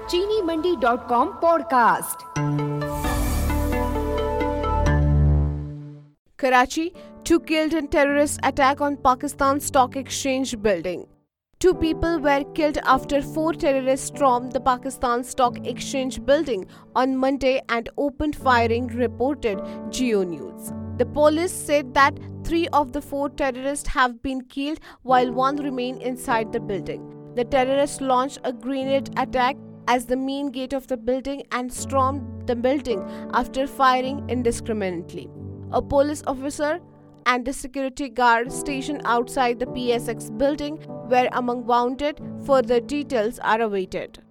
चीनीमंडी.com podcast. Karachi, 2 killed in terrorist attack on Pakistan Stock Exchange building. 2 people were killed after 4 terrorists stormed the Pakistan Stock Exchange building on Monday and opened firing, reported Geo News. The police said that 3 of the 4 terrorists have been killed while 1 remained inside the building. The terrorists launched a grenade attack as the main gate of the building and stormed the building after firing indiscriminately. A police officer and a security guard stationed outside the PSX building were among wounded. Further details are awaited.